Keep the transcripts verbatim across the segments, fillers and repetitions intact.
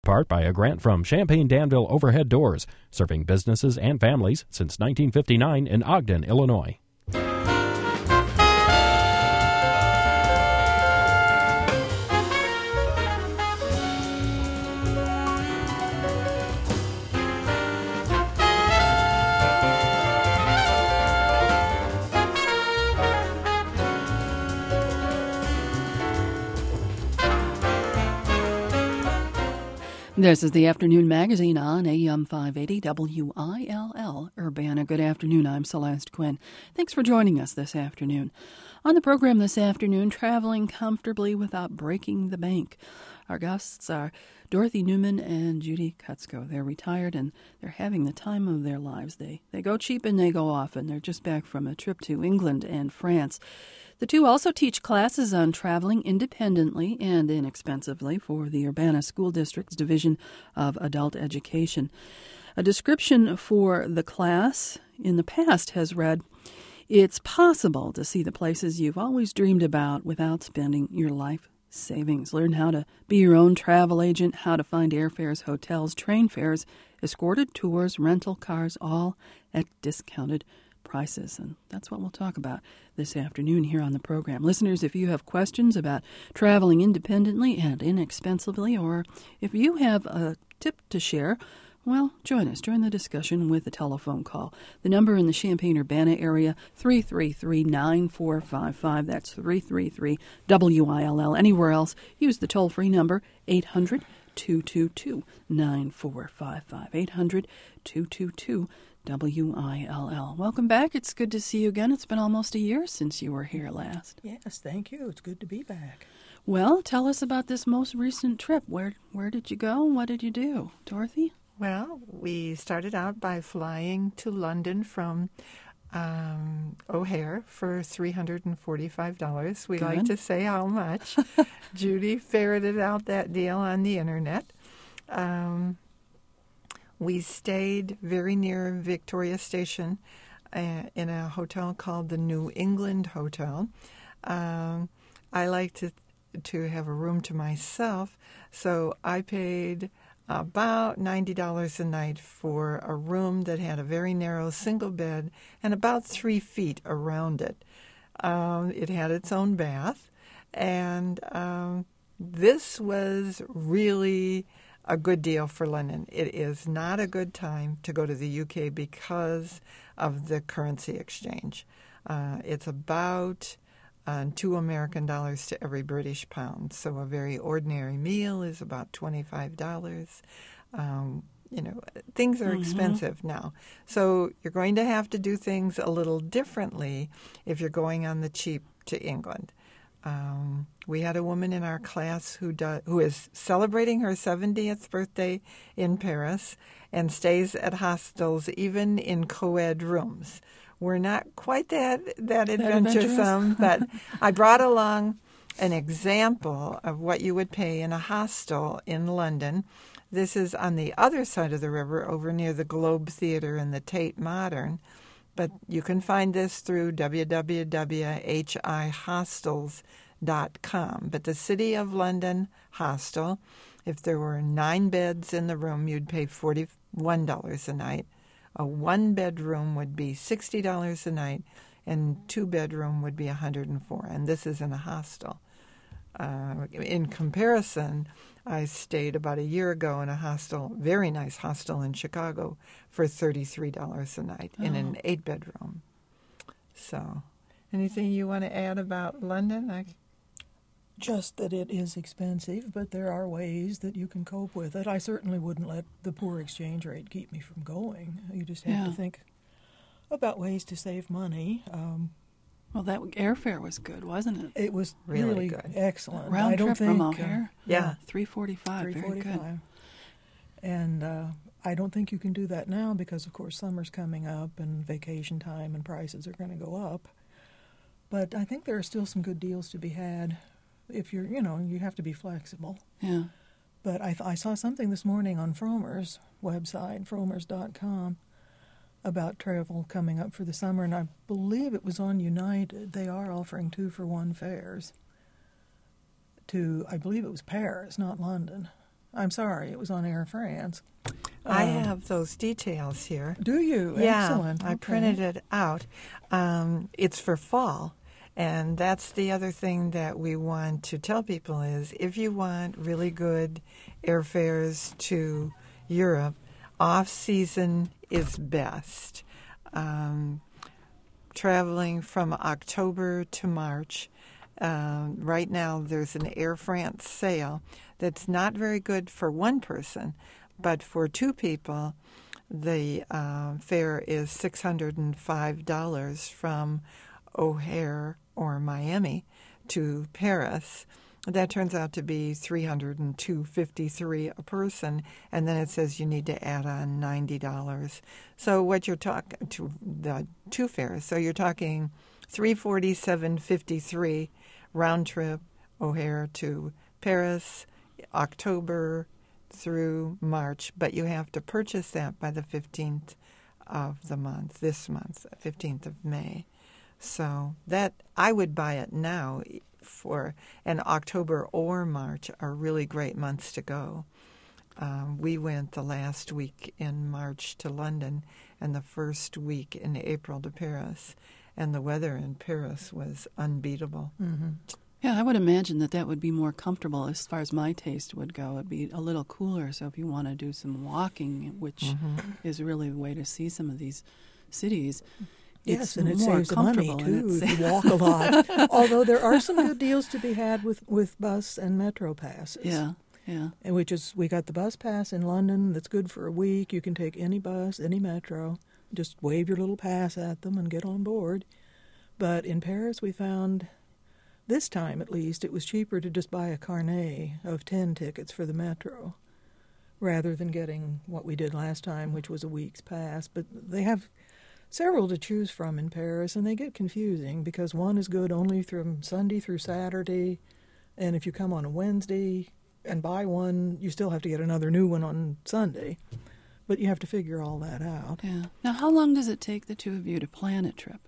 Part by a grant from Champaign-Danville Overhead Doors, serving businesses and families since nineteen fifty-nine in Ogden, Illinois. This is the Afternoon Magazine on A M five eighty W I L L, Urbana. Good afternoon. I'm Celeste Quinn. Thanks for joining us this afternoon. On the program this afternoon, traveling comfortably without breaking the bank. Our guests are Dorothy Newman and Judy Kutzko. They're retired and they're having the time of their lives. They, they go cheap and they go often. They're just back from a trip to England and France. The two also teach classes on traveling independently and inexpensively for the Urbana School District's Division of Adult Education. A description for the class in the past has read, "It's possible to see the places you've always dreamed about without spending your life savings. Learn how to be your own travel agent, how to find airfares, hotels, train fares, escorted tours, rental cars, all at discounted prices." And that's what we'll talk about this afternoon here on the program. Listeners, if you have questions about traveling independently and inexpensively, or if you have a tip to share, well, join us. Join the discussion with a telephone call. The number in the Champaign-Urbana area, three three three, nine four five five. That's three three three W I L L. Anywhere else, use the toll-free number, eight hundred, two two two, nine four five five. eight hundred, two two two, W I L L. Welcome back. It's good to see you again. It's been almost a year since you were here last. Yes, thank you. It's good to be back. Well, tell us about this most recent trip. Where where did you go and what did you do? Dorothy? Well, we started out by flying to London from um, O'Hare for three hundred forty-five dollars. We Good. like to say how much. Judy ferreted out that deal on the internet. Um, we stayed very near Victoria Station uh, in a hotel called the New England Hotel. Um, I like to to have a room to myself, so I paid about ninety dollars a night for a room that had a very narrow single bed and about three feet around it. Um, it had its own bath, and um, this was really a good deal for London. It is not a good time to go to the U K because of the currency exchange. Uh, it's about uh, two American dollars to every British pound. So a very ordinary meal is about twenty-five dollars. Um, you know, things are Mm-hmm. expensive now. So you're going to have to do things a little differently if you're going on the cheap to England. Um, we had a woman in our class who do, who is celebrating her seventieth birthday in Paris and stays at hostels, even in co-ed rooms. We're not quite that, that adventuresome, but I brought along an example of what you would pay in a hostel in London. This is on the other side of the river, over near the Globe Theatre and the Tate Modern. But you can find this through w w w dot h i hostels dot com. But the City of London hostel, if there were nine beds in the room, you'd pay forty-one dollars a night. A one-bedroom would be sixty dollars a night, and two-bedroom would be one hundred four dollars. And this is in a hostel. Uh, in comparison, I stayed about a year ago in a hostel, very nice hostel in Chicago, for thirty-three dollars a night oh. in an eight-bedroom. So, anything you want to add about London? I... Just that it is expensive, but there are ways that you can cope with it. I certainly wouldn't let the poor exchange rate keep me from going. You just have yeah. to think about ways to save money. Um, Well, that airfare was good, wasn't it? It was really, really good. Excellent. Round I don't trip think, from uh, O'Hare? Yeah. three forty-five, very good. And uh, I don't think you can do that now because, of course, summer's coming up and vacation time and prices are going to go up. But I think there are still some good deals to be had if you're, you know, you have to be flexible. Yeah. But I, th- I saw something this morning on Frommer's website, frommers dot com, about travel coming up for the summer, and I believe it was on United. They are offering two-for-one fares to, I believe it was Paris, not London. I'm sorry, it was on Air France. I Um, have those details here. Do you? Yeah, Excellent. I Okay. printed it out. Um, it's for fall, and that's the other thing that we want to tell people is if you want really good airfares to Europe, off-season is best. Um, traveling from October to March, um, right now there's an Air France sale that's not very good for one person, but for two people, the uh, fare is six hundred five dollars from O'Hare or Miami to Paris. That turns out to be three hundred two dollars and fifty-three cents a person, and then it says you need to add on ninety dollars. So what you're talking to the two fares, so you're talking three hundred forty-seven dollars and fifty-three cents round trip O'Hare to Paris, October through March, but you have to purchase that by the fifteenth of the month, this month, fifteenth of May. So that I would buy it now for, and October or March are really great months to go. Um, we went the last week in March to London and the first week in April to Paris, and the weather in Paris was unbeatable. Mm-hmm. Yeah, I would imagine that that would be more comfortable as far as my taste would go. It'd be a little cooler, so if you want to do some walking, which Mm-hmm. is really the way to see some of these cities, Yes, it's and it more saves the money, comfortable, too, and if it's- you walk a lot. Although there are some good deals to be had with, with bus and metro passes. Yeah, yeah. And which is, we got the bus pass in London that's good for a week. You can take any bus, any metro, just wave your little pass at them and get on board. But in Paris, we found, this time at least, it was cheaper to just buy a carnet of ten tickets for the metro rather than getting what we did last time, which was a week's pass. But they have several to choose from in Paris, and they get confusing because one is good only from Sunday through Saturday, and if you come on a Wednesday and buy one, you still have to get another new one on Sunday. But you have to figure all that out. Yeah. Now, how long does it take the two of you to plan a trip?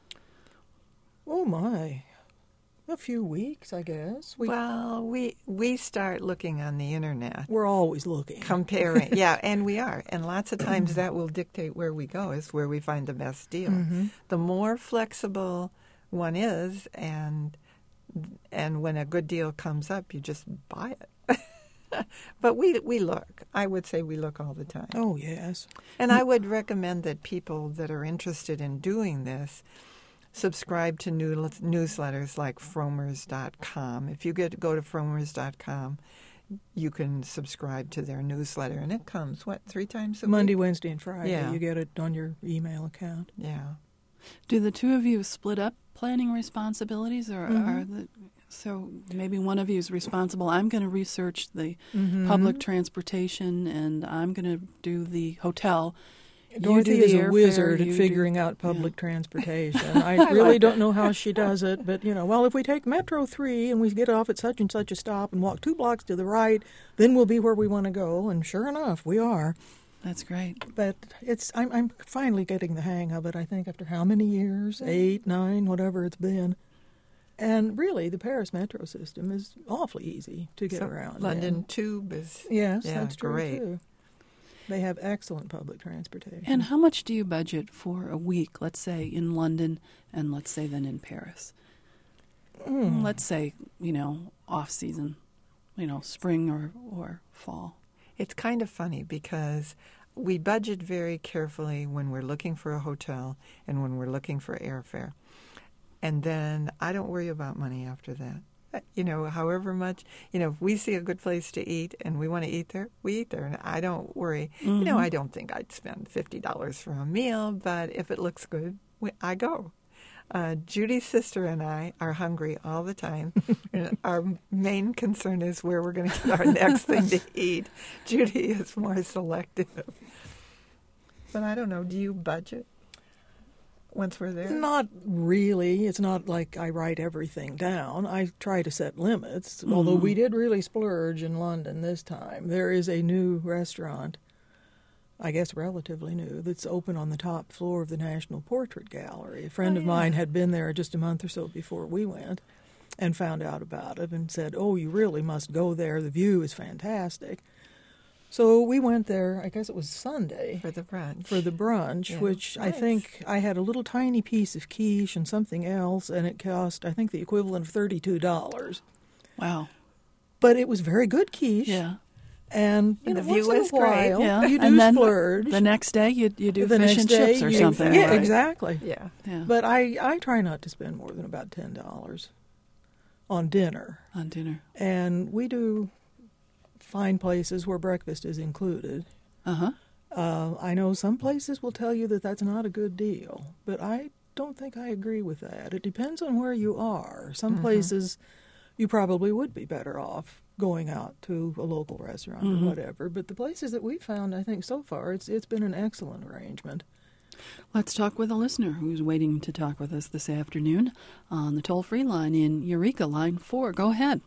Oh, my. A few weeks, I guess. We, Well, we we start looking on the internet, we're always looking. comparing. Yeah, and we are. And lots of times that will dictate where we go, is where we find the best deal. Mm-hmm. The more flexible one is, and and when a good deal comes up, you just buy it. But we we look. I would say we look all the time. Oh, yes. And I would recommend that people that are interested in doing this subscribe to new, newsletters like fromers dot com. If you get go to fromers dot com, you can subscribe to their newsletter, and it comes, what, three times a Monday, week? Wednesday, and Friday. Yeah. You get it on your email account. Yeah. Do the two of you split up planning responsibilities, or Mhm. are the so maybe one of you is responsible? I'm going to research the Mhm. public transportation, and I'm going to do the hotel. You Dorothy do is the a airfare, wizard you at do- figuring out public transportation. I really don't know how she does it, but, you know, well, if we take Metro three and we get off at such and such a stop and walk two blocks to the right, then we'll be where we want to go. And sure enough, we are. That's great. But it's I'm, I'm finally getting the hang of it, I think, after how many years? Eight, nine, whatever it's been. And really, the Paris metro system is awfully easy to get So around. London in. Tube is, Yes, yeah, that's true, great. too. They have excellent public transportation. And how much do you budget for a week, let's say in London, and let's say then in Paris? Mm. Let's say, you know, off season, you know, spring or, or fall. It's kind of funny because we budget very carefully when we're looking for a hotel and when we're looking for airfare. And then I don't worry about money after that. Uh, You know, however much, you know, if we see a good place to eat and we want to eat there, we eat there. And I don't worry. You know, Mhm. I don't think I'd spend fifty dollars for a meal, but if it looks good, we, I go. Uh, Judy's sister and I are hungry all the time. And our main concern is where we're going to get our next thing to eat. Judy is more selective. But I don't know. Do you budget once we're there? Not really. It's not like I write everything down. I try to set limits, although we did really splurge in London this time. There is a new restaurant, I guess relatively new, that's open on the top floor of the National Portrait Gallery. A friend Oh, of yeah. mine had been there just a month or so before we went. and found out about it and said, oh, you really must go there. The view is fantastic. So we went there, I guess it was Sunday. For the brunch. For the brunch, Yeah. which Nice. I think I had a little tiny piece of quiche and something else, and it cost, I think, the equivalent of thirty-two dollars. Wow. But it was very good quiche. Yeah. And, you And know, the view once in was a while, great. Yeah. you do and then splurge. the next day you you do The fish next and day chips or you- something. Yeah, right? exactly. Yeah. Yeah. But I, I try not to spend more than about ten dollars on dinner. On dinner. And we do find places where breakfast is included. Uh-huh. Uh, I know some places will tell you that that's not a good deal, but I don't think I agree with that. It depends on where you are. Some Mm-hmm. places you probably would be better off going out to a local restaurant Mm-hmm. or whatever. But the places that we've found, I think so far, it's it's been an excellent arrangement. Let's talk with a listener who's waiting to talk with us this afternoon on the toll-free line in Eureka, line four. Go ahead.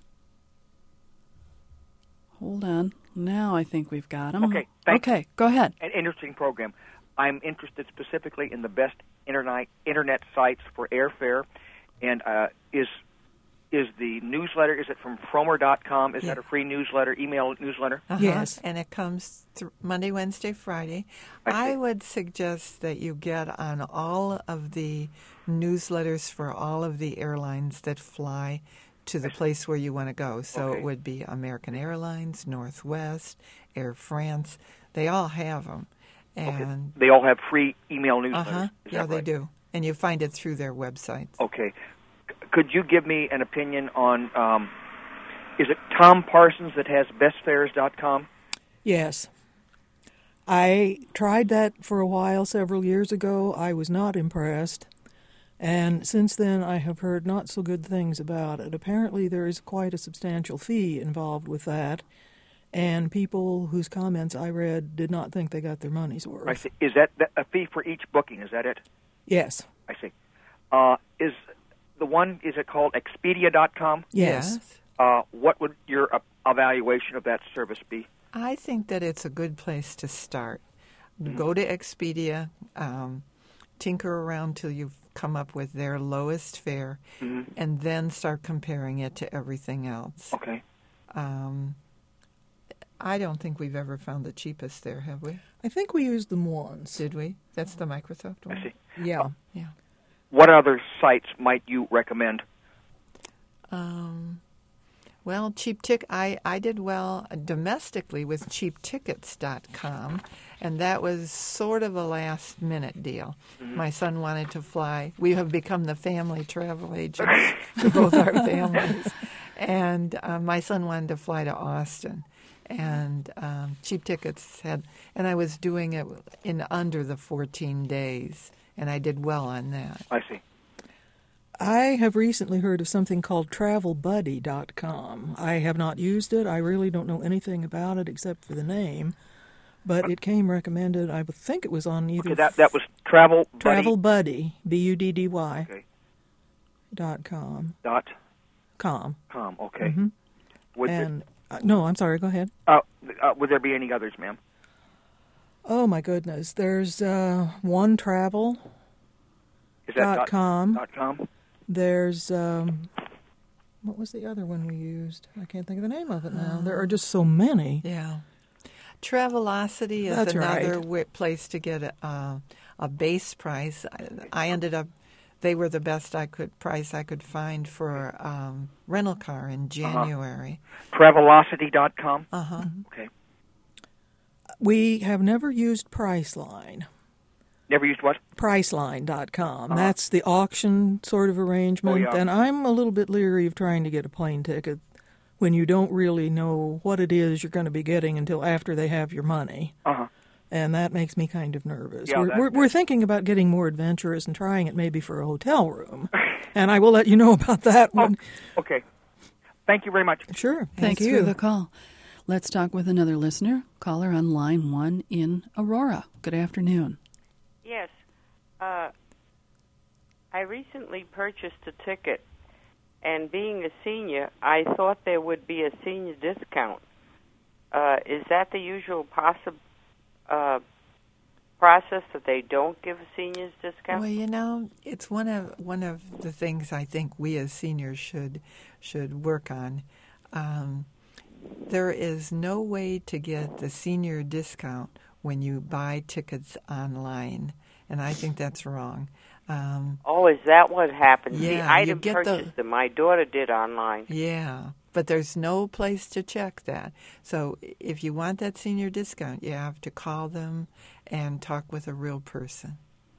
Hold on. Now I think we've got him. Okay, thank Okay, go ahead. An interesting program. I'm interested specifically in the best internet internet sites for airfare, and uh, is is the newsletter? Is it from Fromer dot com? Is Yeah. that a free newsletter, email newsletter? Uh-huh. Yes. And it comes th- Monday, Wednesday, Friday. I see. I would suggest that you get on all of the newsletters for all of the airlines that fly to the place where you want to go. So Okay. it would be American Airlines, Northwest, Air France. They all have them. And They all have free email newsletters. uh-huh, Is yeah, that they right? do. And you find it through their websites. Okay. C- Could you give me an opinion on? Um, is it Tom Parsons that has best fares dot com? Yes. I tried that for a while several years ago. I was not impressed. And since then, I have heard not so good things about it. Apparently, there is quite a substantial fee involved with that. And people whose comments I read did not think they got their money's worth. I see. Is that that a fee for each booking? Is that it? Yes. I see. Uh, is the one? Is it called Expedia dot com? Yes. Uh, what would your uh, evaluation of that service be? I think that it's a good place to start. Go to Expedia, um, tinker around till you've come up with their lowest fare, Mm-hmm. and then start comparing it to everything else. Okay. Um, I don't think we've ever found the cheapest there, have we? I think we used them once. Did we? That's the Microsoft one? I see. Yeah. Yeah. What other sites might you recommend? Um, well, cheap tick. I, I did well domestically with cheap tickets dot com, and that was sort of a last minute deal. My son wanted to fly. We have become the family travel agents for both our families, and uh, my son wanted to fly to Austin, and um, Cheap Tickets had, and I was doing it in under the fourteen days, and I did well on that. I see. I have recently heard of something called travel buddy dot com. I have not used it. I really don't know anything about it except for the name. But it came recommended. I think it was on either Okay, that that was Travel Buddy Travel Buddy, B U D D Y, Okay. dot com. dot Com. com. Okay. Mhm. Would And, uh, no, I'm sorry, go ahead. there, uh, uh, would there be any others, ma'am? Oh, my goodness. There's uh, one travel Is that dot com. Dot com. There's, um, what was the other one we used? I can't think of the name of it now. There are just so many. Yeah. Travelocity is That's another right. wi- place to get a, uh, a base price. I, I ended up, they were the best I could price I could find for a um, rental car in January. Travelocity dot com. Uh huh. Okay. We have never used Priceline. Never used what? Priceline dot com. Uh-huh. That's the auction sort of arrangement. Oh, yeah. And I'm a little bit leery of trying to get a plane ticket when you don't really know what it is you're going to be getting until after they have your money. Uh huh. And that makes me kind of nervous. Yeah, we're, that- we're, we're thinking about getting more adventurous and trying it maybe for a hotel room. And I will let you know about that one. Okay. Thank you very much. Sure. Thanks Thank you. for the call. Let's talk with another listener. Caller on line one in Aurora. Good afternoon. Yes. Uh, I recently purchased a ticket, and being a senior, I thought there would be a senior discount. Uh, is that the usual possi- uh, process that they don't give seniors discount? Well, you know, it's one of one of the things I think we as seniors should should work on. Um, there is no way to get the senior discount when you buy tickets online, and I think that's wrong. Um, oh, is that what happens? Yeah, See, I you didn't get purchase the- them. My daughter did online. Yeah, but there's no place to check that. So if you want that senior discount, you have to call them and talk with a real person.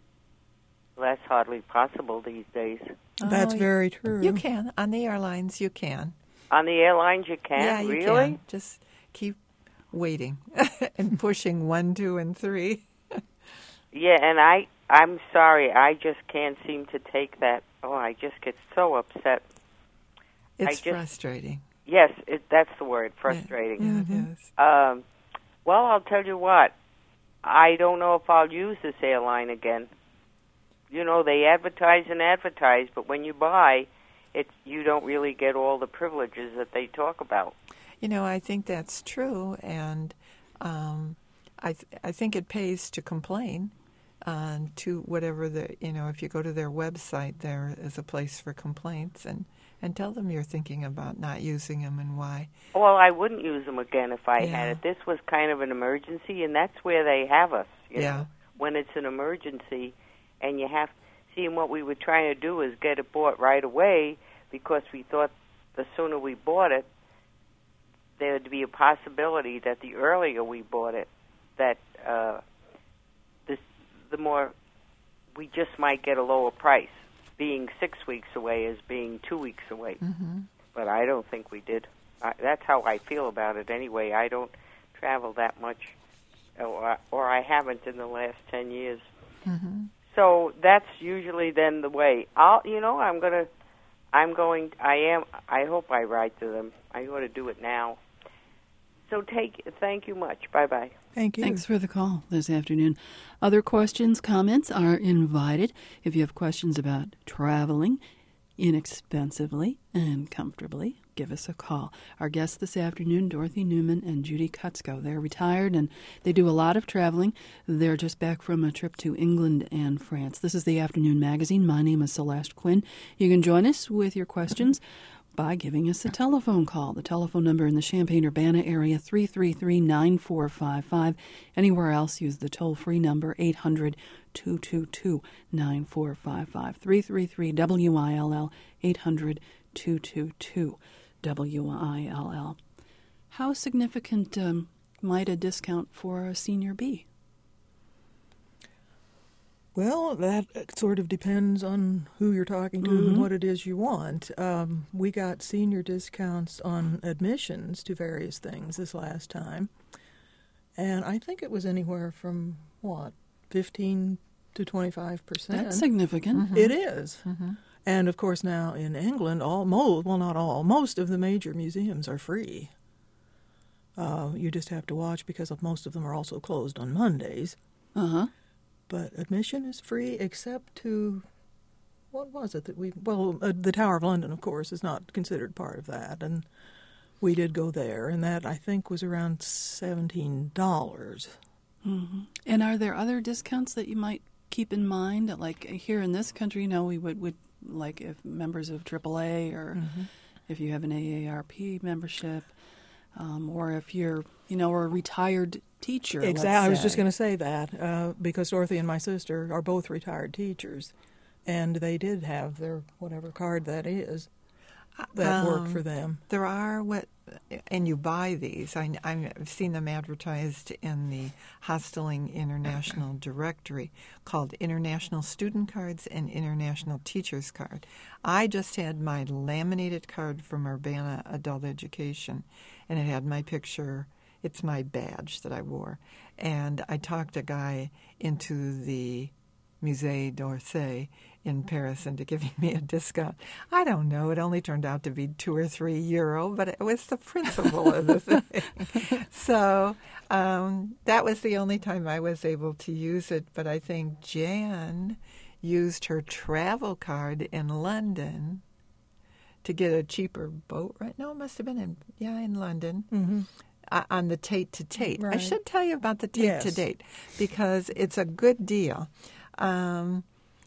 Well, that's hardly possible these days. That's Oh, very true. You can. On the airlines, you can. On the airlines, you can't? Yeah, you really? can. Just keep waiting and pushing one, two, and three. Yeah, and I, I'm sorry, I just can't seem to take that. Oh, I just get so upset. It's I just- frustrating. Yes, it, that's the word, frustrating. Yeah, it is. Um, well, I'll tell you what. I don't know if I'll use this airline again. You know, they advertise and advertise, but when you buy, it you don't really get all the privileges that they talk about. You know, I think that's true, and um, I th- I think it pays to complain uh, to whatever the you know if you go to their website, there is a place for complaints, and, and tell them you're thinking about not using them and why. Well, I wouldn't use them again if I Yeah. had it. This was kind of an emergency, and that's where they have us. You Yeah. know, when it's an emergency, and you have see, and what we were trying to do is get it bought right away because we thought the sooner we bought it, there would be a possibility that the earlier we bought it, that uh, this the more we just might get a lower price, being six weeks away as being two weeks away. Mm-hmm. But I don't think we did. I, that's how I feel about it anyway. I don't travel that much, or, or I haven't in the last ten years. Mm-hmm. So that's usually then the way. I'll, you know, I'm gonna, I'm going. I am. I hope I write to them. I ought to do it now. So take. Thank you much. Bye bye. Thank you. Thanks for the call this afternoon. Other questions, comments are invited. If you have questions about traveling inexpensively and comfortably, give us a call. Our guests this afternoon, Dorothy Newman and Judy Kutzko. They're retired and they do a lot of traveling. They're just back from a trip to England and France. This is the Afternoon Magazine. My name is Celeste Quinn. You can join us with your questions by giving us a telephone call. The telephone number in the Champaign-Urbana area, three three three, nine four five five. Anywhere else, use the toll-free number, eight hundred, two two two, nine four five five. three three three W I L L, eight hundred, two two two, W I L L. How significant um, might a discount for a senior be? Well, that sort of depends on who you're talking to Mm-hmm. and what it is you want. Um, we got senior discounts on admissions to various things this last time, and I think it was anywhere from, what, fifteen to twenty-five percent. That's significant. It is. And, of course, now in England, all most, well, not all, most of the major museums are free. Uh, you just have to watch because of most of them are also closed on Mondays. Uh-huh. But admission is free except to, what was it that we, well, uh, the Tower of London, of course, is not considered part of that. And we did go there, and that, I think, was around seventeen dollars. Mm-hmm. And are there other discounts that you might keep in mind? Like here in this country, you know, we would, would like if members of triple A or if you have an A A R P membership, um, or if you're, you know, a retired teacher. Exactly. let's I was say. just going to say that uh, because Dorothy and my sister are both retired teachers, and they did have their whatever card that is that worked for Um, them. There are what, and you buy these. I, I've seen them advertised in the Hosteling International Directory called International Student Cards and International Teachers Card. I just had my laminated card from Urbana Adult Education, and it had my picture. It's my badge that I wore. And I talked a guy into the Musée d'Orsay in Paris into giving me a discount. I don't know. It only turned out to be two or three euro, but it was the principle of the thing. So um, that was the only time I was able to use it. But I think Jan used her travel card in London to get a cheaper boat right? No, it must have been in, yeah, in London. Mm-hmm. uh, on the Tate to Tate. I Right. should tell you about the Tate Yes. to Tate because it's a good deal. Um,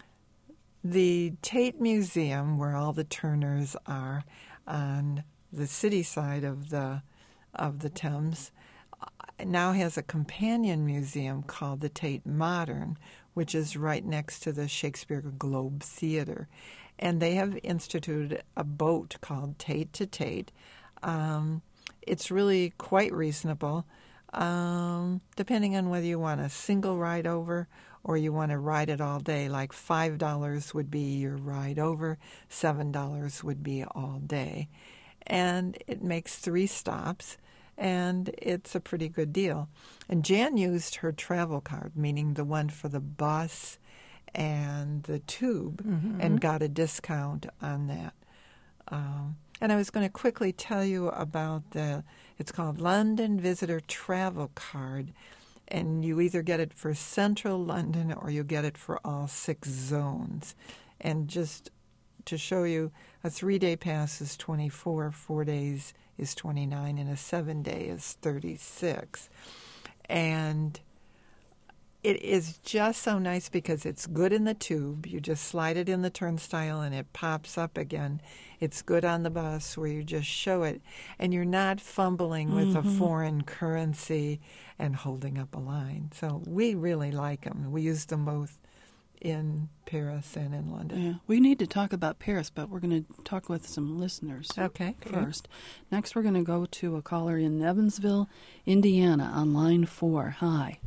the Tate Museum, where all the Turners are on the city side of the of the Thames, now has a companion museum called the Tate Modern, which is right next to the Shakespeare Globe Theater. And they have instituted a boat called Tate to Tate. Um, it's really quite reasonable, um, depending on whether you want a single ride over or you want to ride it all day. Like five dollars would be your ride over, seven dollars would be all day. And it makes three stops, and it's a pretty good deal. And Jan used her travel card, meaning the one for the bus and the tube, Mm-hmm. and got a discount on that. Um, and I was going to quickly tell you about the, it's called London Visitor Travel Card, and you either get it for Central London or you get it for all six zones. And just to show you, a three-day pass is twenty-four, four days is twenty-nine, and a seven-day is thirty-six. And it is just so nice because it's good in the tube. You just slide it in the turnstile and it pops up again. It's good on the bus where you just show it. And you're not fumbling with Mm-hmm. a foreign currency and holding up a line. So we really like them. We use them both in Paris and in London. Yeah, we need to talk about Paris, but we're going to talk with some listeners Okay, good. first. Next, we're going to go to a caller in Evansville, Indiana, on line four. Hi.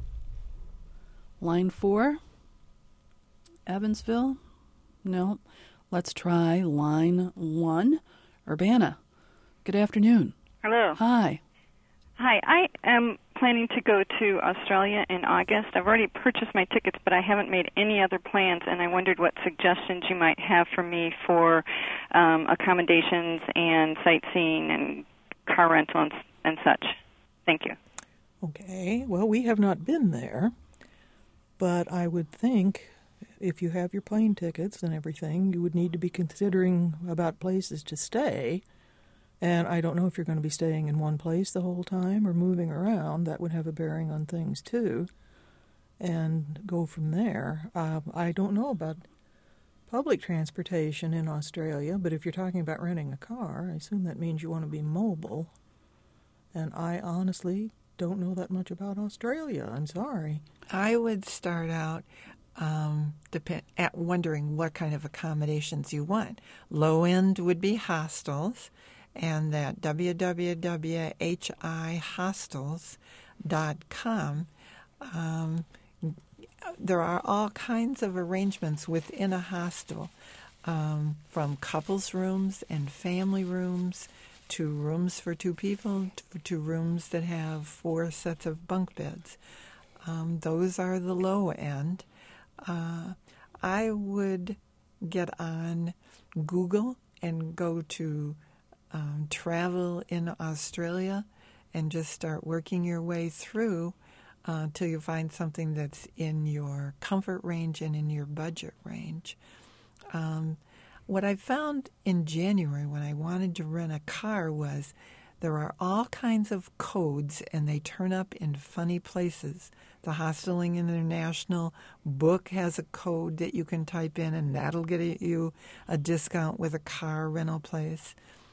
Line four? Evansville? No. Let's try line one. Urbana. Good afternoon. Hello. Hi. Hi. I am planning to go to Australia in August. I've already purchased my tickets, but I haven't made any other plans, and I wondered what suggestions you might have for me for um, accommodations and sightseeing and car rental and, and such. Thank you. Okay, well, we have not been there, but I would think if you have your plane tickets and everything, you would need to be considering about places to stay. And I don't know if you're going to be staying in one place the whole time or moving around. That would have a bearing on things, too. And go from there. Uh, I don't know about public transportation in Australia, but if you're talking about renting a car, I assume that means you want to be mobile. And I honestly don't know that much about Australia. I'm sorry. I would start out um, depend, at wondering what kind of accommodations you want. Low end would be hostels, and that w w w dot h i hostels dot com. Um, there are all kinds of arrangements within a hostel, um, from couples rooms and family rooms to rooms for two people to, to rooms that have four sets of bunk beds. Um, those are the low end. Uh, I would get on Google and go to um, travel in Australia and just start working your way through uh, till you find something that's in your comfort range and in your budget range. Um, what I found in January when I wanted to rent a car was there are all kinds of codes, and they turn up in funny places. The Hosteling International book has a code that you can type in, and that'll get you a discount with a car rental place.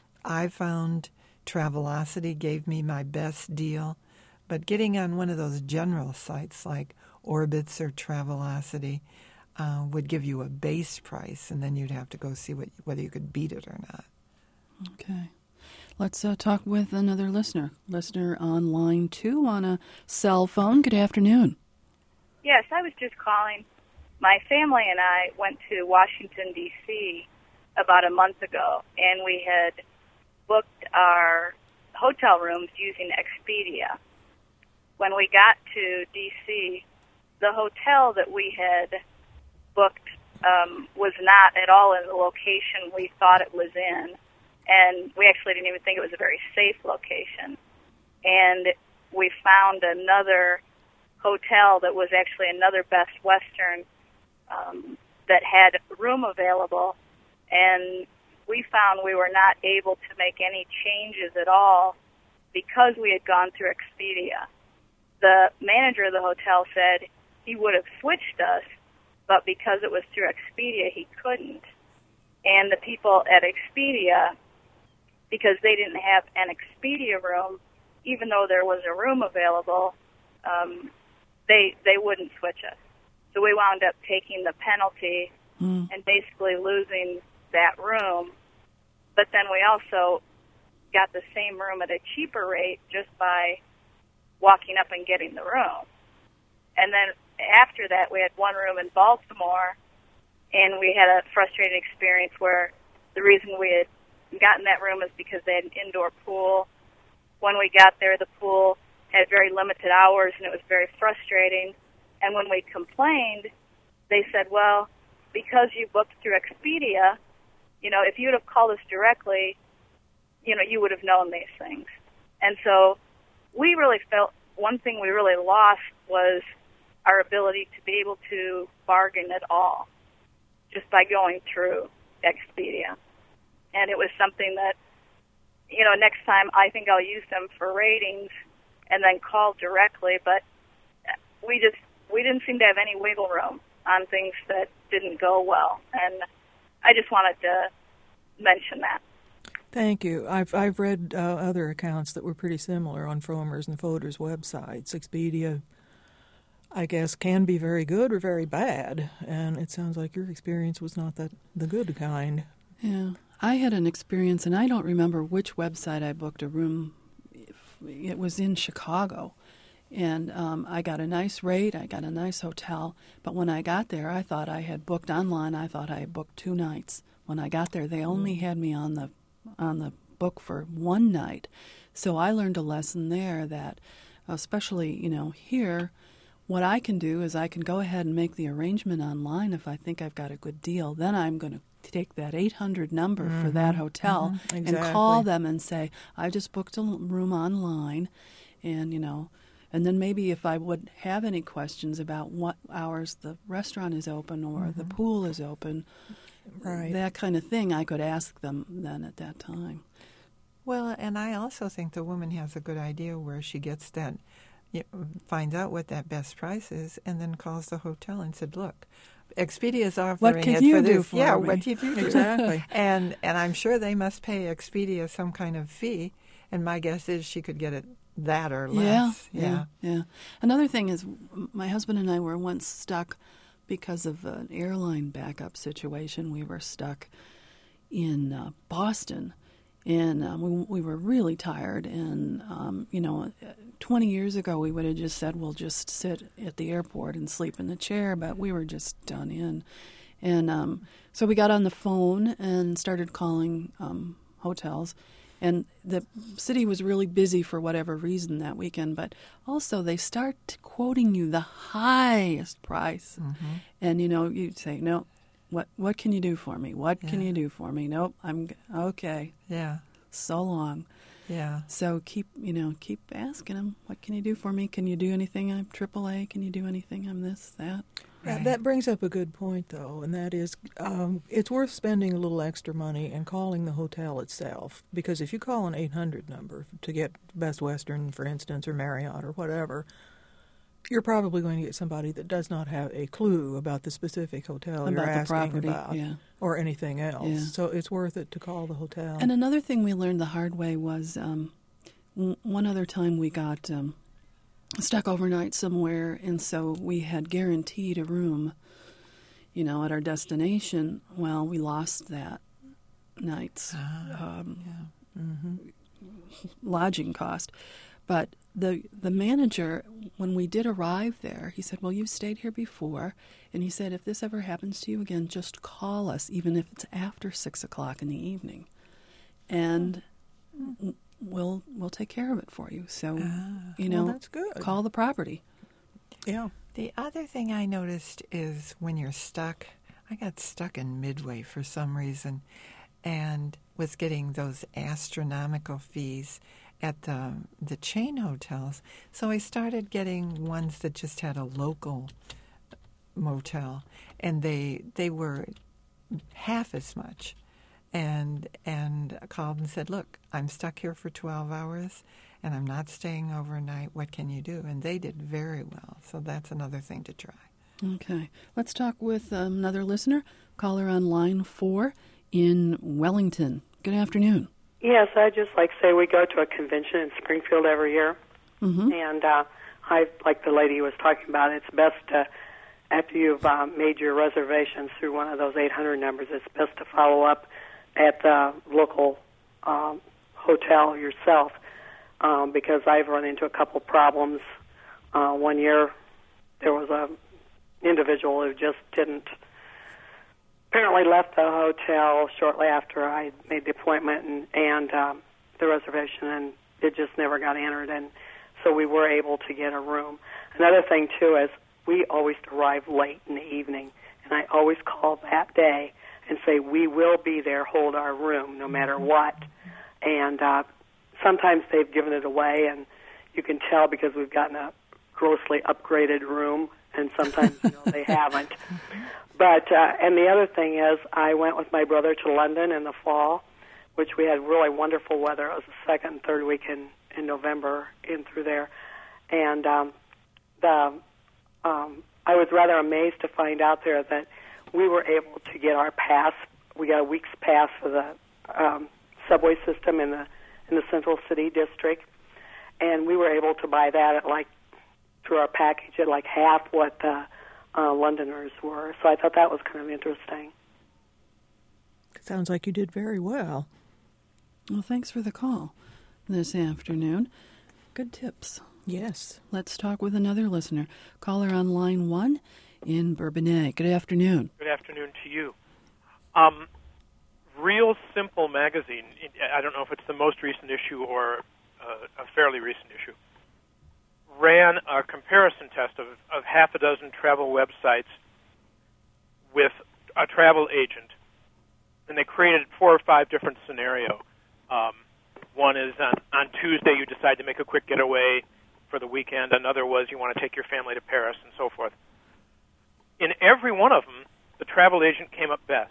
I found Travelocity gave me my best deal, but getting on one of those general sites like Orbitz or Travelocity uh, would give you a base price, and then you'd have to go see what, whether you could beat it or not. Okay. Let's uh, talk with another listener. Listener on line two on a cell phone. Good afternoon. Yes, I was just calling. My family and I went to Washington, D C about a month ago, and we had booked our hotel rooms using Expedia. When we got to D C, the hotel that we had booked um, was not at all in the location we thought it was in. And we actually didn't even think it was a very safe location. And we found another hotel that was actually another Best Western um, that had room available. And we found we were not able to make any changes at all because we had gone through Expedia. The manager of the hotel said he would have switched us, but because it was through Expedia, he couldn't. And the people at Expedia, because they didn't have an Expedia room, even though there was a room available, um, they they wouldn't switch us. So we wound up taking the penalty mm. and basically losing that room. But then we also got the same room at a cheaper rate just by walking up and getting the room. And then after that, we had one room in Baltimore, and we had a frustrating experience where the reason we had gotten that room is because they had an indoor pool. When we got there, the pool had very limited hours, and it was very frustrating. And when we complained, they said, well, because you booked through Expedia, you know, if you would have called us directly, you know, you would have known these things. And so we really felt one thing we really lost was our ability to be able to bargain at all just by going through Expedia. And it was something that, you know, next time I think I'll use them for ratings and then call directly, but we just, we didn't seem to have any wiggle room on things that didn't go well. And I just wanted to mention that. Thank you. I've I've read uh, other accounts that were pretty similar on Frommer's and Fodor's websites. Expedia, I guess, can be very good or very bad, and it sounds like your experience was not that the good kind. Yeah, I had an experience, and I don't remember which website I booked a room. It was in Chicago, and um, I got a nice rate. I got a nice hotel, but when I got there, I thought I had booked online. I thought I had booked two nights. When I got there, they only had me on the on the book for one night. So I learned a lesson there that, especially, you know, here, what I can do is I can go ahead and make the arrangement online if I think I've got a good deal. Then I'm going to take that eight hundred number mm-hmm. for that hotel mm-hmm. exactly. and call them and say, I just booked a room online, and, you know, and then maybe if I would have any questions about what hours the restaurant is open or mm-hmm. the pool is open, right. that kind of thing, I could ask them then at that time. Well, and I also think the woman has a good idea where she gets that, you know, finds out what that best price is, and then calls the hotel and said, look, Expedia is offering what can it you for do this. for yeah, me? what did you do? Exactly. and and I'm sure they must pay Expedia some kind of fee, and my guess is she could get it that or less. Yeah, yeah, yeah. yeah. Another thing is, my husband and I were once stuck because of an airline backup situation. We were stuck in uh, Boston, and uh, we, we were really tired. And, um, you know, twenty years ago we would have just said, we'll just sit at the airport and sleep in the chair, but we were just done in. And um, so we got on the phone and started calling um, hotels. And the city was really busy for whatever reason that weekend, but also they start quoting you the highest price. Mm-hmm. And, you know, you say, no, what what can you do for me? What yeah. can you do for me? Nope, I'm okay. Yeah. So long. Yeah. So keep, you know, keep asking them, what can you do for me? Can you do anything? I'm triple A. Can you do anything? I'm this, that. Right. That brings up a good point, though, and that is um, it's worth spending a little extra money and calling the hotel itself, because if you call an eight hundred number to get Best Western, for instance, or Marriott or whatever, you're probably going to get somebody that does not have a clue about the specific hotel about you're the asking property, about yeah. or anything else. Yeah. So it's worth it to call the hotel. And another thing we learned the hard way was um, w- one other time we got um, stuck overnight somewhere, and so we had guaranteed a room, you know, at our destination. Well, we lost that night's ah, um, yeah. mm-hmm. lodging cost. But the the manager, when we did arrive there, he said, well, you've stayed here before, and he said, if this ever happens to you again, just call us, even if it's after six o'clock in the evening, and mm. we'll we'll take care of it for you. So, ah, you know, well, that's good. Call the property. Yeah. The other thing I noticed is when you're stuck, I got stuck in Midway for some reason and was getting those astronomical fees at the the chain hotels. So I started getting ones that just had a local motel, and they they were half as much. And and called and said, look, I'm stuck here for twelve hours, and I'm not staying overnight. What can you do? And they did very well. So that's another thing to try. Okay. Let's talk with um, another listener. Caller on line four in Wellington. Good afternoon. Yes, I'd just like to say we go to a convention in Springfield every year. Mm-hmm. And uh, I, like the lady was talking about, it's best to, after you've uh, made your reservations through one of those eight hundred numbers, it's best to follow up at the local um, hotel yourself, um, because I've run into a couple problems. Uh, one year there was a individual who just didn't, apparently left the hotel shortly after I made the appointment and, and um, the reservation, and it just never got entered, and so we were able to get a room. Another thing, too, is we always arrive late in the evening, and I always call that day and say, we will be there, hold our room, no matter what. And uh, sometimes they've given it away, and you can tell because we've gotten a grossly upgraded room, and sometimes you know, they haven't. But, uh, and the other thing is, I went with my brother to London in the fall, which we had really wonderful weather. It was the second and third week in, in November in through there. And um, the um, I was rather amazed to find out there that we were able to get our pass. We got a week's pass for the um, subway system in the in the Central City District, and we were able to buy that at like through our package at like half what the uh, Londoners were. So I thought that was kind of interesting. Sounds like you did very well. Well, thanks for the call this afternoon. Good tips. Yes. Let's talk with another listener. Caller on line one in Bourbonnais. Good afternoon. Good afternoon to you. Um, Real Simple magazine, I don't know if it's the most recent issue or uh, a fairly recent issue, ran a comparison test of, of half a dozen travel websites with a travel agent, and they created four or five different scenarios. Um, one is on, on Tuesday you decide to make a quick getaway for the weekend. Another was you want to take your family to Paris, and so forth. In every one of them, the travel agent came up best.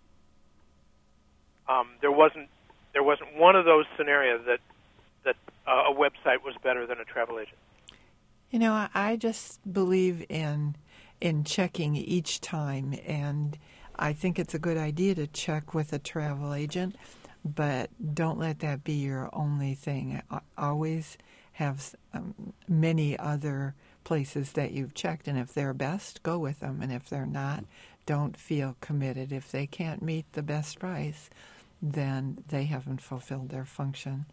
Um, there wasn't there wasn't one of those scenarios that that uh, a website was better than a travel agent. You know, I, I just believe in in checking each time, and I think it's a good idea to check with a travel agent, but don't let that be your only thing. I always have um, many other places that you've checked, and if they're best, go with them, and if they're not, don't feel committed. If they can't meet the best price, then they haven't fulfilled their function.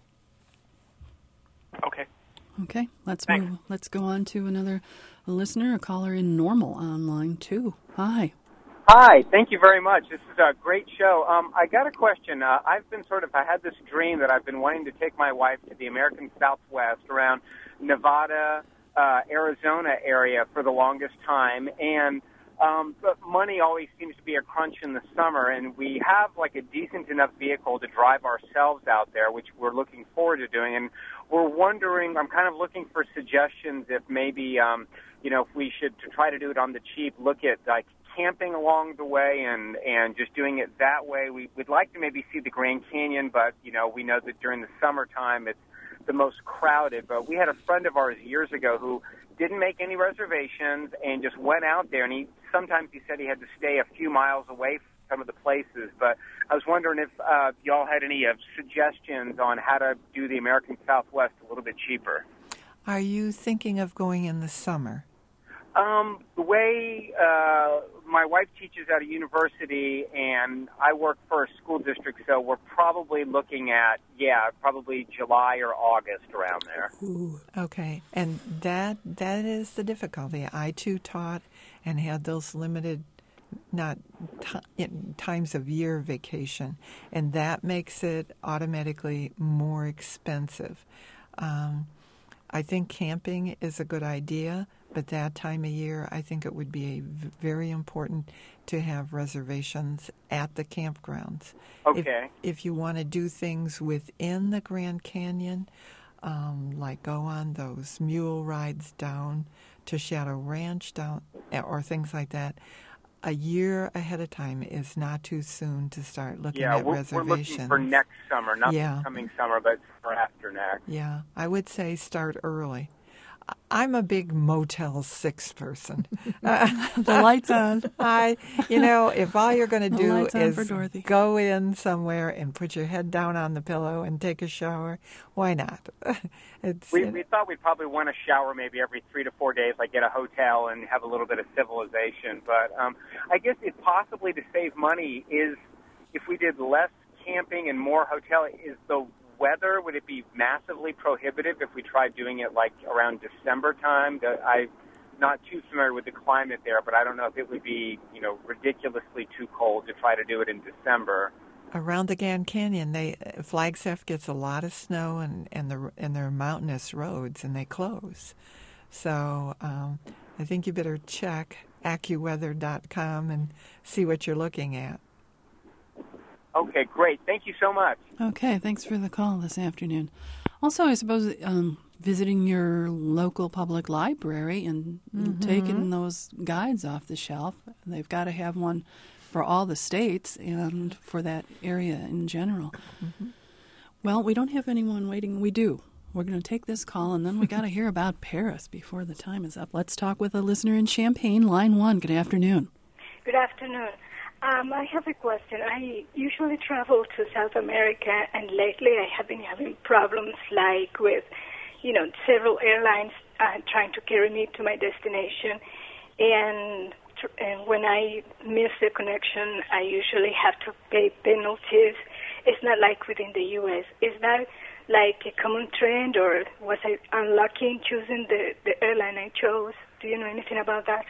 Okay. Okay, let's Thanks. move. Let's go on to another listener, a caller in Normal on line two. Hi. Hi, thank you very much. This is a great show. Um, I got a question. Uh, I've been sort of, I had this dream that I've been wanting to take my wife to the American Southwest around Nevada, uh, Arizona area for the longest time, and um, but money always seems to be a crunch in the summer, and we have like a decent enough vehicle to drive ourselves out there, which we're looking forward to doing, and we're wondering, I'm kind of looking for suggestions if maybe, um, you know, if we should to try to do it on the cheap, look at like camping along the way and, and just doing it that way. We, we'd like to maybe see the Grand Canyon, but, you know, we know that during the summertime it's the most crowded. But we had a friend of ours years ago who didn't make any reservations and just went out there, and he sometimes he said he had to stay a few miles away from some of the places. But I was wondering if uh, y'all had any uh, suggestions on how to do the American Southwest a little bit cheaper. Are you thinking of going in the summer? Um, the way uh, my wife teaches at a university, and I work for a school district, so we're probably looking at, yeah, probably July or August around there. Ooh, okay. And that that is the difficulty. I, too, taught and had those limited, not t- times of year vacation, and that makes it automatically more expensive. Um, I think camping is a good idea, but that time of year, I think it would be a v- very important to have reservations at the campgrounds. Okay. If, if you want to do things within the Grand Canyon, um, like go on those mule rides down to Shadow Ranch, down or things like that, a year ahead of time is not too soon to start looking yeah, at we're, reservations. we're looking for next summer, not yeah. this coming summer, but for after next. Yeah, I would say start early. I'm a big Motel six person. Uh, the lights on. I, you know, if all you're going to The do lights on is for Dorothy. go in somewhere and put your head down on the pillow and take a shower, why not? It's, We, we thought we'd probably want to shower maybe every three to four days, like get a hotel and have a little bit of civilization. But um, I guess if possibly to save money is if we did less camping and more hotel, is the weather, would it be massively prohibitive if we tried doing it like around December time? I'm not too familiar with the climate there, but I don't know if it would be, you know, ridiculously too cold to try to do it in December. Around the Grand Canyon, they Flagstaff gets a lot of snow and and the and their mountainous roads, and they close. So um, I think you better check AccuWeather dot com and see what you're looking at. Okay, great. Thank you so much. Okay, thanks for the call this afternoon. Also, I suppose um, visiting your local public library and Mm-hmm. taking those guides off the shelf. They've got to have one for all the states and for that area in general. Mm-hmm. Well, we don't have anyone waiting. We do. We're going to take this call, and then we got to hear about Paris before the time is up. Let's talk with a listener in Champaign, line one. Good afternoon. Good afternoon. Um, I have a question. I usually travel to South America, and lately I have been having problems like with, you know, several airlines uh, trying to carry me to my destination. And, tr- and when I miss the connection, I usually have to pay penalties. It's not like within the U S. Is that like a common trend, or was I unlucky in choosing the, the airline I chose? Do you know anything about that?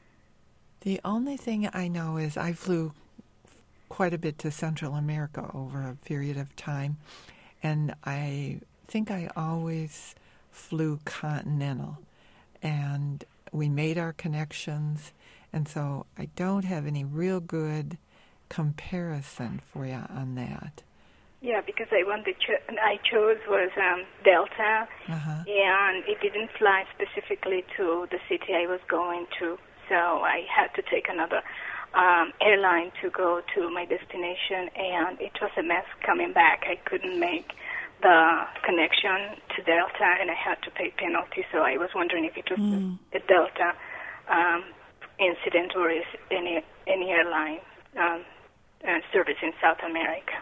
The only thing I know is I flew quite a bit to Central America over a period of time, and I think I always flew Continental, and we made our connections, and so I don't have any real good comparison for you on that. Yeah, because I one that cho- I chose was um, Delta, Uh-huh. and it didn't fly specifically to the city I was going to. So I had to take another um, airline to go to my destination, and it was a mess coming back. I couldn't make the connection to Delta, and I had to pay penalty. So I was wondering if it was Mm. a Delta um, incident or is any any airline um, uh, service in South America.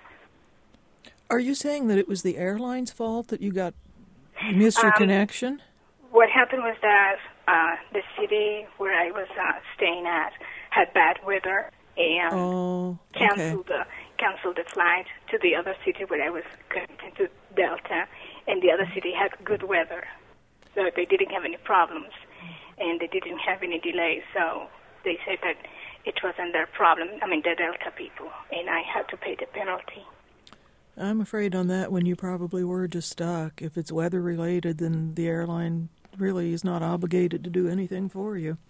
Are you saying that it was the airline's fault that you got you missed your Um, connection? What happened was that uh, the city where I was uh, staying at had bad weather and Oh, okay. canceled the canceled the flight to the other city where I was connected to Delta, and the other city had good weather, so they didn't have any problems, and they didn't have any delays. So they said that it wasn't their problem. I mean, the Delta people, and I had to pay the penalty. I'm afraid on that one you probably were just stuck. If it's weather related, then the airline really is not obligated to do anything for you,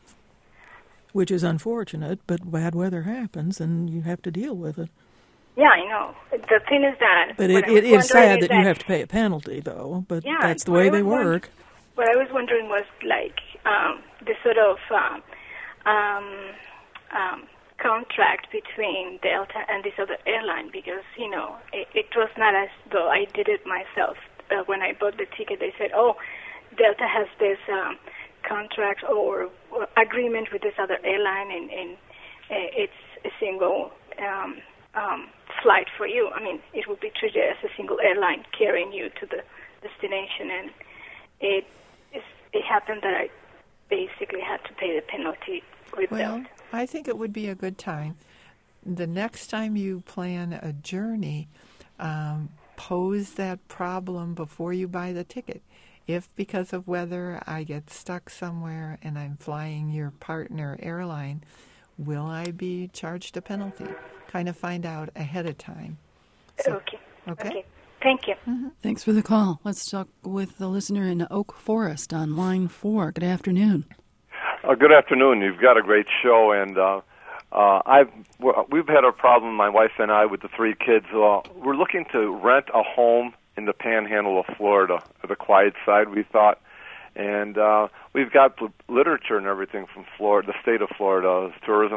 which is unfortunate, but bad weather happens and you have to deal with it. Yeah, I know. The thing is that... But what it, I was it is sad wondering that, is you have to pay a penalty, though, but Yeah, that's the what way I they was wondering- work. What I was wondering was like um, the sort of um, um, um, contract between Delta and this other airline, because, you know, it, it was not as though I did it myself. Uh, when I bought the ticket, they said, oh, Delta has this um, contract or, or agreement with this other airline, and, and uh, it's a single um, um, flight for you. I mean, it would be treated as a single airline carrying you to the destination, and it it happened that I basically had to pay the penalty with Well, Delta. I think it would be a good time. The next time you plan a journey, um, pose that problem before you buy the ticket. If because of weather I get stuck somewhere and I'm flying your partner airline, will I be charged a penalty? Kind of find out ahead of time. So, okay. Okay. Okay. Thank you. Mm-hmm. Thanks for the call. Let's talk with the listener in Oak Forest on line four. Good afternoon. Uh, good afternoon. You've got a great show, and uh, uh, I've we've had a problem, my wife and I, with the three kids. Uh, we're looking to rent a home in the Panhandle of Florida, the quiet side, we thought, and uh, we've got literature and everything from Florida, the state of Florida, tourism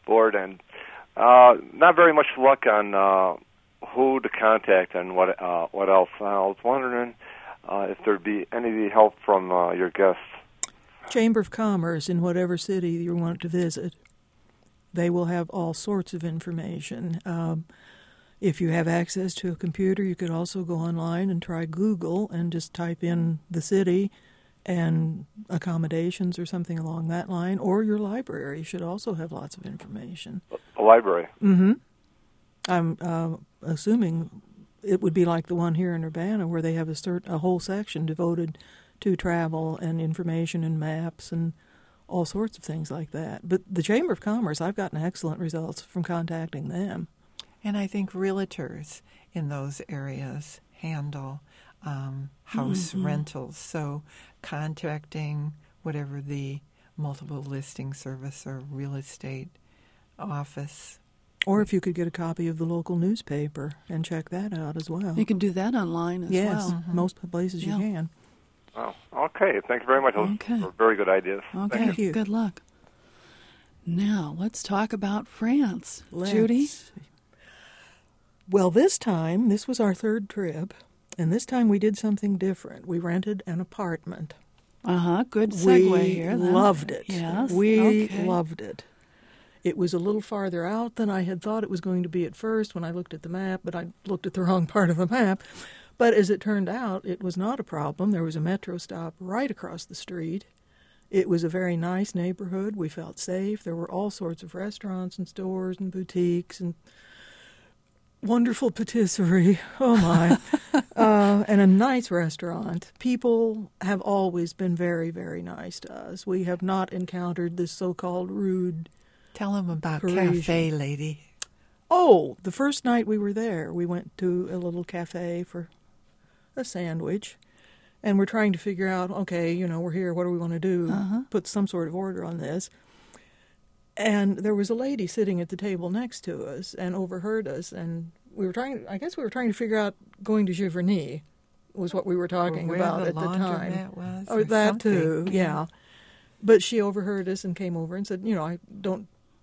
board, and uh, not very much luck on uh, who to contact and what uh, what else. I was wondering uh, if there'd be any help from uh, your guests. Chamber of Commerce in whatever city you want to visit. They will have all sorts of information. Um, if you have access to a computer, you could also go online and try Google and just type in the city and accommodations or something along that line. Or your library should also have lots of information. A library? Mm-hmm. I'm uh, assuming it would be like the one here in Urbana where they have a, cert- a whole section devoted to travel and information and maps and all sorts of things like that. But the Chamber of Commerce, I've gotten excellent results from contacting them. And I think realtors in those areas handle um, house Mm-hmm. rentals. So contacting whatever the multiple listing service or real estate office. Or if you could get a copy of the local newspaper and check that out as well. You can do that online as yes, well. Yes, most places Yeah. you can. Oh, okay. Thank you very much. Those Okay. were very good ideas. Okay, Thank you. good luck. Now, let's talk about France. Let's Judy? see. Well, this time, this was our third trip, and this time we did something different. We rented an apartment. Uh-huh, good segue we here. Then. loved it. Yes, We okay. loved it. It was a little farther out than I had thought it was going to be at first when I looked at the map, but I looked at the wrong part of the map. But as it turned out, it was not a problem. There was a metro stop right across the street. It was a very nice neighborhood. We felt safe. There were all sorts of restaurants and stores and boutiques and wonderful patisserie. Oh, my. uh, and a nice restaurant. People have always been very, very nice to us. We have not encountered this so-called rude Tell them about Parisian. Cafe Lady. Oh, the first night we were there, we went to a little cafe for a sandwich, and we're trying to figure out, okay, you know, we're here, what do we want to do? Uh-huh. Put some sort of order on this. And there was a lady sitting at the table next to us and overheard us, and we were trying, I guess we were trying to figure out going to Giverny was what we were talking Or where about the at the time. laundromat was or or that something. too, yeah. Yeah. But she overheard us and came over and said, you know, I don't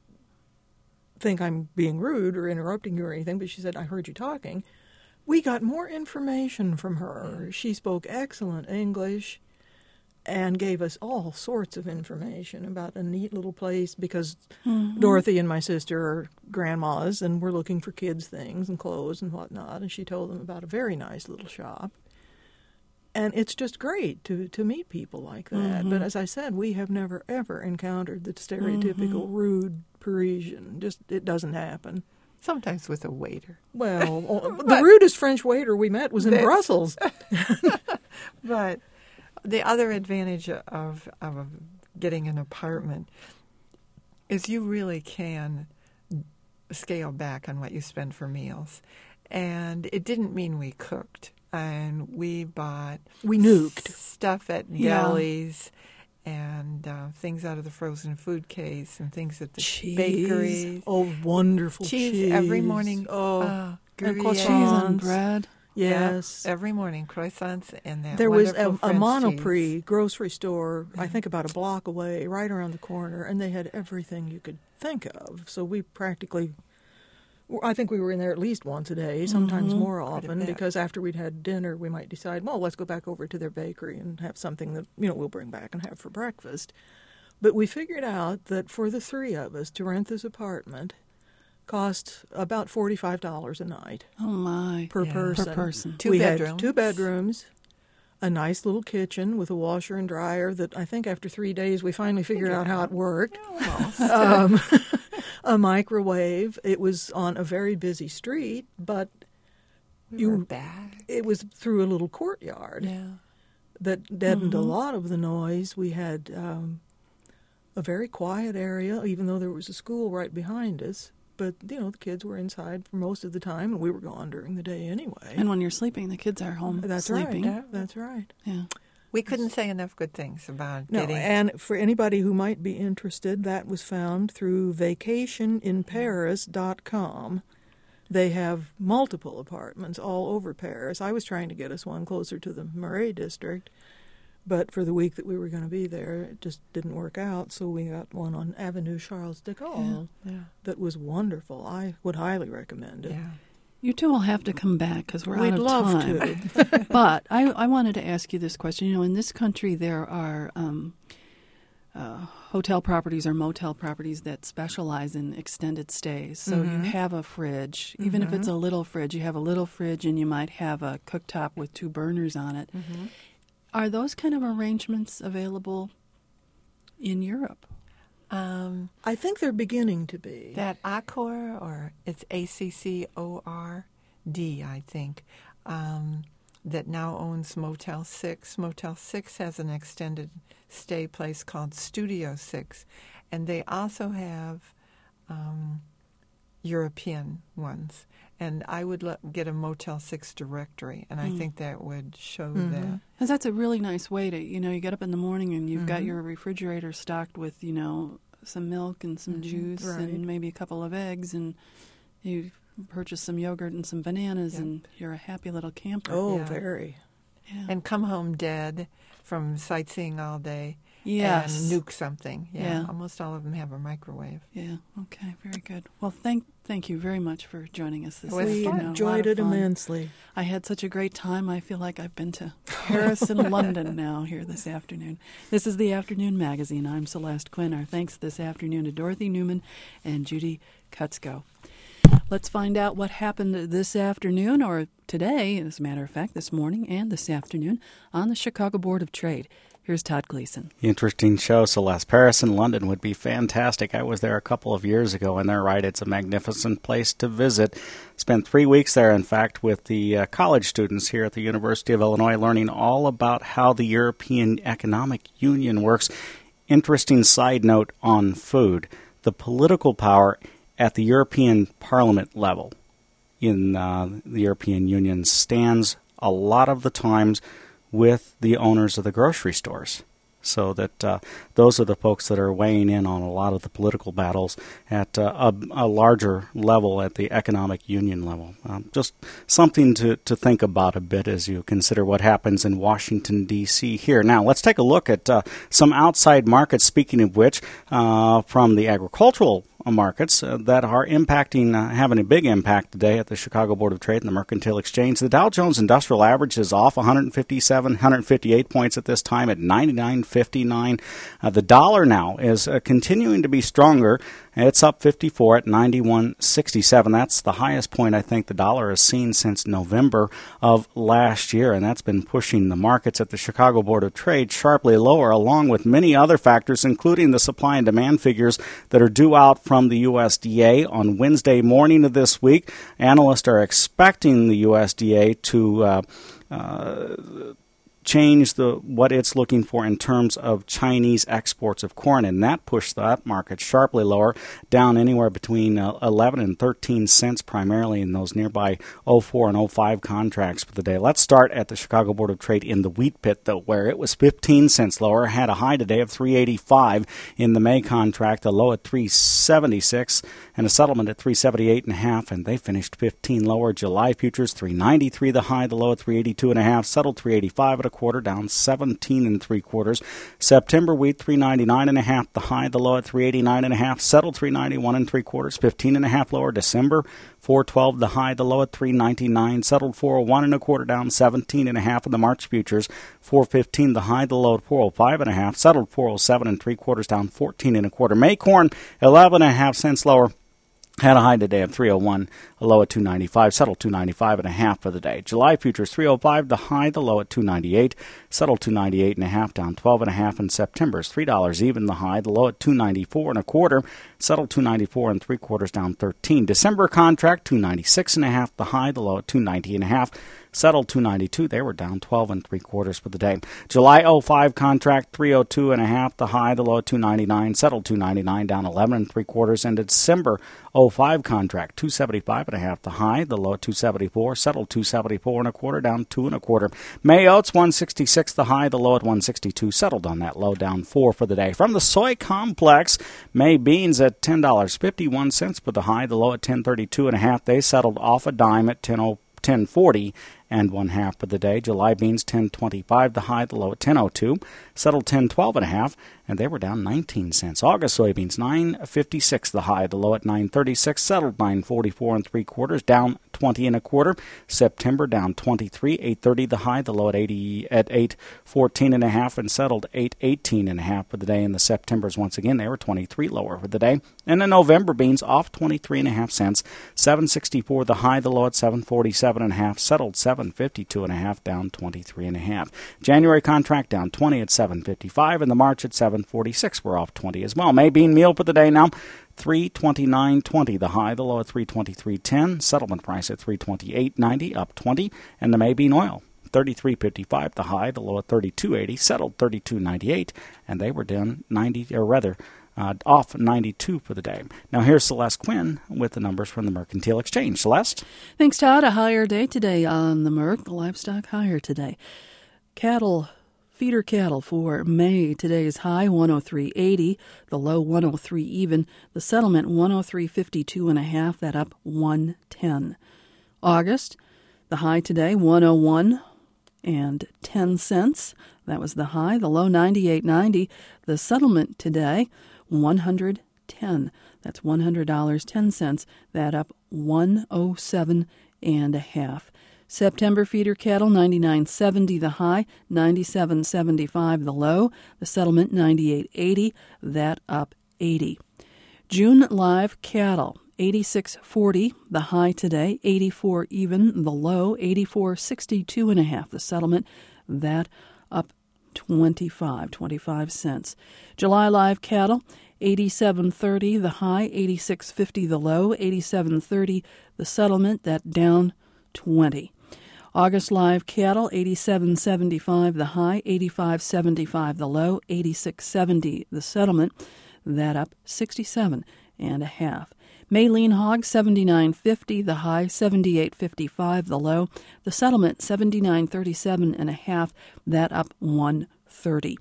think I'm being rude or interrupting you or anything, but she said, I heard you talking. We got more information from her. She spoke excellent English and gave us all sorts of information about a neat little place because Mhm. Dorothy and my sister are grandmas and we're looking for kids' things and clothes and whatnot, and she told them about a very nice little shop. And it's just great to, to meet people like that. Mhm. But as I said, we have never, ever encountered the stereotypical Mhm. rude Parisian. Just, it doesn't happen. Sometimes with a waiter. Well, oh, the rudest French waiter we met was in That's- Brussels. But the other advantage of, of getting an apartment is you really can scale back on what you spend for meals. And it didn't mean we cooked. And we bought We nuked. stuff at Yeah. delis and uh, things out of the frozen food case and things at the Cheese. bakeries. Oh, wonderful cheese, cheese. every morning. Oh, uh, and Gruyere. Cheese and croissants. bread. Yes. Yeah, every morning, croissants and that There was a, wonderful a French Monoprix cheese. grocery store, I think about a block away, right around the corner, and they had everything you could think of. So we practically, I think we were in there at least once a day, sometimes Mhm. more Quite a often, bit. because after we'd had dinner, we might decide, well, let's go back over to their bakery and have something that, you know, we'll bring back and have for breakfast. But we figured out that for the three of us to rent this apartment cost about forty-five dollars a night. Oh, my. Per Yeah. person. Per person. Two we bedrooms. had two bedrooms, a nice little kitchen with a washer and dryer that I think after three days we finally figured out how it worked. Almost. Um, a microwave. It was on a very busy street, but we you- were back. it was through a little courtyard Yeah. that deadened a Mhm. lot of the noise. We had um, a very quiet area, even though there was a school right behind us. But, you know, the kids were inside for most of the time, and we were gone during the day anyway. And when you're sleeping, the kids are home That's sleeping. right. That's right. Yeah. We couldn't say enough good things about No, getting. and for anybody who might be interested, that was found through vacation in paris dot com. They have multiple apartments all over Paris. I was trying to get us one closer to the Marais district, But for the week that we were going to be there, it just didn't work out, so we got one on Avenue Charles de Gaulle Yeah. Yeah. that was wonderful. I would highly recommend it. Yeah. You two will have to come back because we're We'd out of love time. to. But I, I wanted to ask you this question. You know, in this country, there are um, uh, hotel properties or motel properties that specialize in extended stays. So Mhm. you have a fridge, even if it's a little fridge. You have a little fridge, and you might have a cooktop with two burners on it. Mhm. Are those kind of arrangements available in Europe? Um, I think they're beginning to be. that Accor, or it's A C C O R D, I think, um, that now owns Motel six. Motel six has an extended stay place called Studio six, and they also have um, European ones. And I would let, get a Motel six directory, and I Mm. think that would show Mhm. that. Because that's a really nice way to, you know, you get up in the morning and you've got Mhm. your refrigerator stocked with, you know, some milk and some Mhm. juice Right. and maybe a couple of eggs, and you purchase some yogurt and some bananas, Yep. and you're a happy little camper. Oh, Yeah. very. Yeah. And come home dead from sightseeing all day Yes. and nuke something. Yeah, Yeah. almost all of them have a microwave. Yeah. Okay. Very good. Well, thank thank you very much for joining us this It was afternoon. We fun. A lot enjoyed of it fun. immensely. I had such a great time. I feel like I've been to Paris and London now here this afternoon. This is the Afternoon Magazine. I'm Celeste Quinn. Our thanks this afternoon to Dorothy Newman and Judy Kutzko. Let's find out what happened this afternoon, or today, as a matter of fact, this morning and this afternoon, on the Chicago Board of Trade. Here's Todd Gleason. Interesting show, Celeste. Paris and London would be fantastic. I was there a couple of years ago, and they're right. It's a magnificent place to visit. Spent three weeks there, in fact, with the uh, college students here at the University of Illinois, learning all about how the European Economic Union works. Interesting side note on food. The political power at the European Parliament level in uh, the European Union stands a lot of the times with the owners of the grocery stores. So that uh, those are the folks that are weighing in on a lot of the political battles at uh, a, a larger level, at the economic union level. Um, just something to, to think about a bit as you consider what happens in Washington, D C here. Now, let's take a look at uh, some outside markets, speaking of which, uh, from the agricultural markets uh, that are impacting, uh, having a big impact today at the Chicago Board of Trade and the Mercantile Exchange. The Dow Jones Industrial Average is off one hundred fifty-seven, one hundred fifty-eight points at this time at ninety-nine fifty-nine. Uh, the dollar now is uh, continuing to be stronger. It's up fifty-four at ninety-one sixty-seven. That's the highest point I think the dollar has seen since November of last year, and that's been pushing the markets at the Chicago Board of Trade sharply lower, along with many other factors, including the supply and demand figures that are due out from the U S D A on Wednesday morning of this week. Analysts are expecting the U S D A to uh, uh, change the what it's looking for in terms of Chinese exports of corn, and that pushed that market sharply lower, down anywhere between uh, eleven and thirteen cents, primarily in those nearby oh four and oh five contracts for the day. Let's start at the Chicago Board of Trade in the wheat pit, though, where it was fifteen cents lower, had a high today of three eighty-five in the May contract, a low at three seventy-six, and a settlement at three seventy-eight and a half, and they finished fifteen lower. July futures three ninety-three, the high, the low at three eighty-two and a half, settled three eighty-five at a quarter, down seventeen and three quarters. September wheat three ninety-nine and a half, the high, the low at three eighty-nine and a half, settled three ninety-one and three quarters, fifteen and a half lower. December four twelve, the high, the low at three ninety-nine, settled four oh one and a quarter, down seventeen and a half. In the March futures four fifteen, the high, the low at four oh five and a half, settled four oh seven and three quarters, down fourteen and a quarter. May corn eleven and a half cents lower. Had a high today of three oh one, a low at two ninety-five, settled two ninety-five and a half for the day. July futures three oh five, the high, the low at two ninety-eight, settled two ninety-eight and a half, down twelve and a half. And September's three dollars even, the high, the low at two ninety-four and a quarter, settled two ninety-four and three quarters, down thirteen. December contract two ninety-six and a half, the high, the low at two ninety and a half. Settled two ninety-two. They were down twelve and three quarters for the day. July oh five contract three oh two and a half. The high, the low at two ninety-nine. Settled two ninety-nine, down eleven and three quarters. And December oh five contract two seventy-five and a half. The high, the low at two seventy-four. Settled two seventy-four and a quarter, down two and a quarter. May oats one sixty-six. The high, the low at one sixty-two. Settled on that low, down four for the day. From the soy complex, May beans at ten dollars and fifty-one cents for the high, the low at ten thirty-two and a half. They settled off a dime at ten oh ten forty and one half for the day. July beans ten twenty-five, the high, the low at ten oh two, settled ten twelve and a half, and they were down nineteen cents. August soybeans nine fifty-six, the high, the low at nine thirty-six, settled nine forty-four and three quarters, down twenty and a quarter. September down twenty-three, eight thirty the high, the low at eighty at eight fourteen and a half, and settled eight eighteen and a half for the day. And the Septembers once again they were twenty-three lower for the day. And the November beans off twenty-three and a half cents, seven sixty-four the high, the low at seven forty-seven and a half, settled seven fifty-two and a half, down twenty-three and a half. January contract down twenty at seven fifty-five, and the March at seven forty-six were off twenty as well. May bean meal for the day now. three twenty-nine twenty the high, the low at three twenty-three ten, settlement price at three twenty-eight ninety, up twenty, and the May bean oil thirty-three fifty-five the high, the low at thirty-two eighty, settled thirty-two ninety-eight, and they were down ninety, or rather uh, off ninety-two for the day. Now here's Celeste Quinn with the numbers from the Mercantile Exchange. Celeste? Thanks, Todd. A higher day today on the Merc. The livestock higher today. Cattle. Feeder cattle for May. Today's high one oh three eighty, the low one oh three even, the settlement one oh three fifty-two and a half, that up one ten. August, the high today one oh one and ten cents, that was the high, the low ninety-eight ninety, the settlement today one hundred ten, that's one hundred dollars and ten cents, that up one oh seven and a half. September feeder cattle ninety-nine seventy the high, ninety-seven seventy-five the low, the settlement ninety-eight eighty, that up eighty. June live cattle eighty-six forty the high today, eighty-four even the low, eighty-four sixty-two and a half the settlement, that up twenty-five, twenty-five cents. July live cattle eighty-seven thirty the high, eighty-six fifty the low, eighty-seven thirty the settlement, that down twenty. August live cattle eighty-seven seventy-five the high, eighty-five seventy-five the low, eighty-six seventy the settlement, that up sixty-seven and a half. May lean hog seventy-nine fifty the high, seventy-eight fifty-five the low, the settlement seventy-nine thirty-seven and a half, that up one thirty.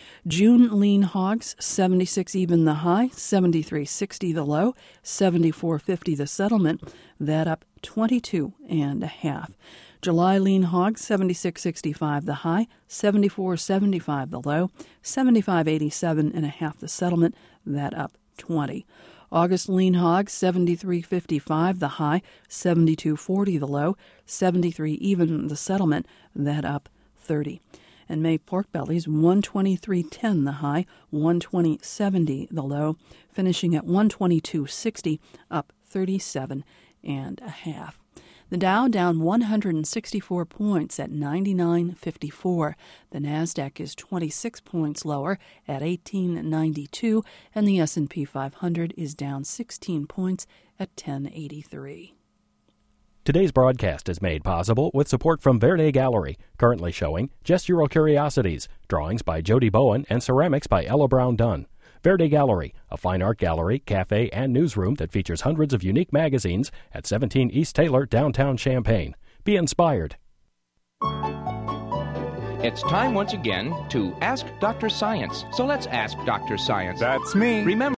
June lean hogs seventy-six even the high, seventy-three sixty the low, seventy-four fifty the settlement, that up twenty-two and a half. July lean hogs seventy-six sixty-five the high, seventy-four seventy-five the low, seventy-five eighty-seven and a half the settlement, that up twenty. August lean hogs seventy-three fifty-five the high, seventy-two forty the low, seventy-three even the settlement, that up thirty. And May pork bellies one twenty-three ten the high, one twenty seventy the low, finishing at one twenty-two sixty, up thirty-seven and a half. The Dow down one hundred sixty-four points at ninety-nine fifty-four. The Nasdaq is twenty-six points lower at eighteen ninety-two, and the S and P five hundred is down sixteen points at ten eighty-three. Today's broadcast is made possible with support from Verde Gallery, currently showing Gestural Curiosities, drawings by Jody Bowen, and ceramics by Ella Brown Dunn. Verde Gallery, a fine art gallery, cafe, and newsroom that features hundreds of unique magazines at seventeen East Taylor, downtown Champaign. Be inspired. It's time once again to Ask Doctor Science. So let's ask Doctor Science. That's me. Remember